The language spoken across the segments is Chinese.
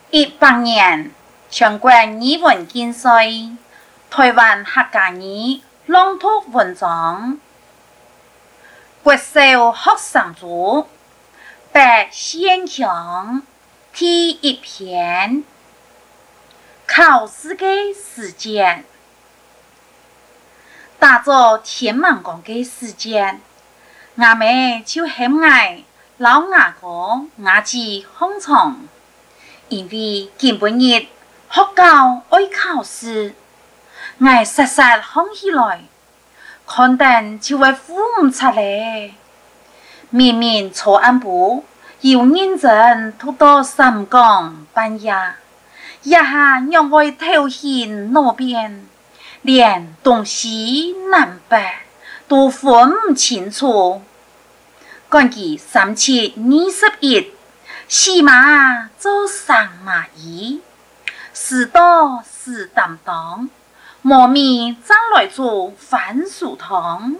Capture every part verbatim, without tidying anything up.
一八年，全国语文竞赛，台湾客家语朗读文章，国小学生组白先强第一篇，考试的时间。打造天文馆的时间，我们就很爱老外国牙齿红虫，因为今半日学校爱考试，我实实看起来，看等就会呼唔出来。明明错暗部有认真读到三更半夜，一下让我头晕脑边。连东西南北都分唔清楚，赶住三七二十一，起码做上马衣，时到时担当，莫名将来做番薯汤。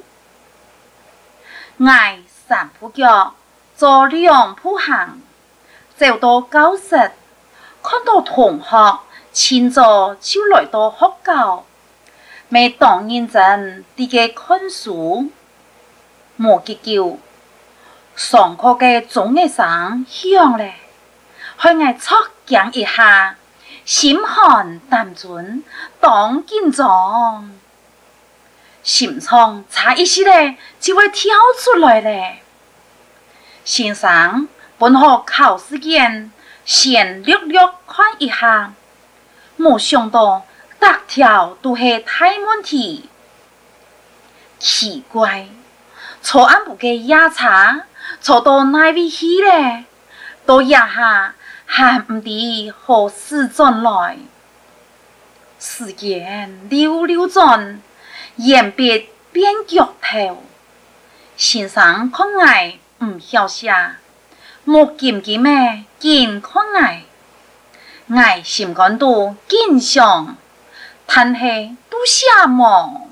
挨三步脚，做两步行，走到教室，看到同學清早就來到學校。未當認真地嘅看書，冇結究，上課嘅鐘嘅聲響咧，開眼戳驚一下，心寒膽準，當緊張，心臟差一些咧就會跳出來咧。先生本學考試間，先略略看一下，冇想到。逐條都係大問題，奇怪，錯暗部嘅夜叉錯到哪位去咧？到夜下還唔知何時轉來。時間溜溜轉，鉛筆變腳頭，先生看我唔曉寫，冇劍劍嘅見看我，我心肝都緊張。但係都寫忙，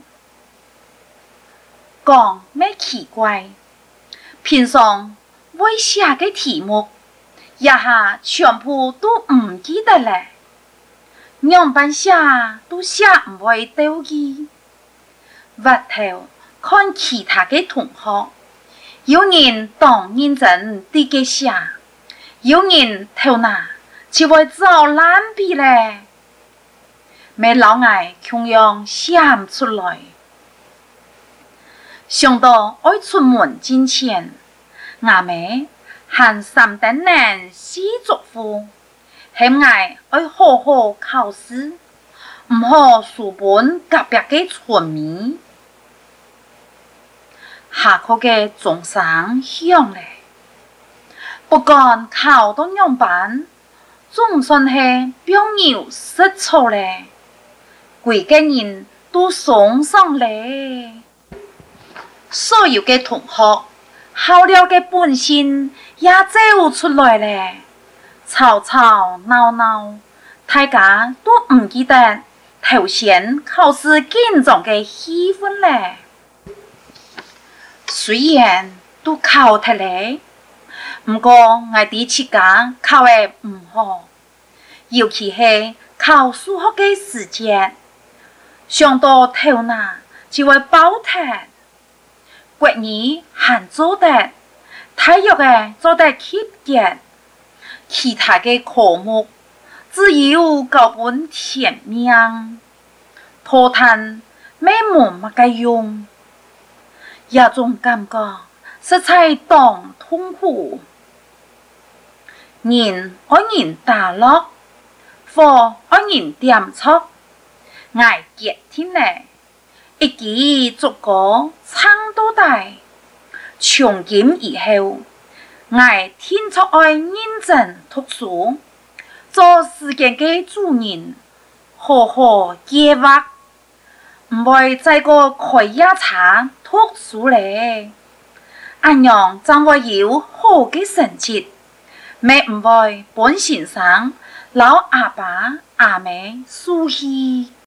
講咩奇怪？平常會寫嘅題目，一下全部都唔記得咧。樣板寫都寫唔會到記。回頭看其他嘅同學，有人當認真啲嘅寫，有人頭腦就會走爛筆咧。沒老外窮樣寫唔出來，想到愛出門之前，我們還三等人四作夫，很愛愛好好考試，唔好輸本隔壁嘅村民。下課嘅鐘聲響咧，不管考到樣板，總算係表現失錯咧。每個人都送上嚟，所有嘅同學考了嘅本性也走出來咧，吵吵鬧鬧，大家都唔記得頭先考試緊張嘅氣氛咧。雖然都考得嚟，不過我哋自家考得唔好，尤其係考數學嘅時間。想到頭腦就會爆塌，國語還做得，體育嘅做得級別，其他嘅科目只有教本填命，拖攤沒冇乜嘅用，一種感覺實在當痛苦。人愛人打落，貨愛人點錯。我結天咧，一記足歌唱到大，從今以後，我天出愛認真讀書，做時間嘅主人，好好計劃，唔會再個開夜茶讀書咧。咁樣將會有好嘅成績，咪唔會本先生老阿爸阿妹輸氣。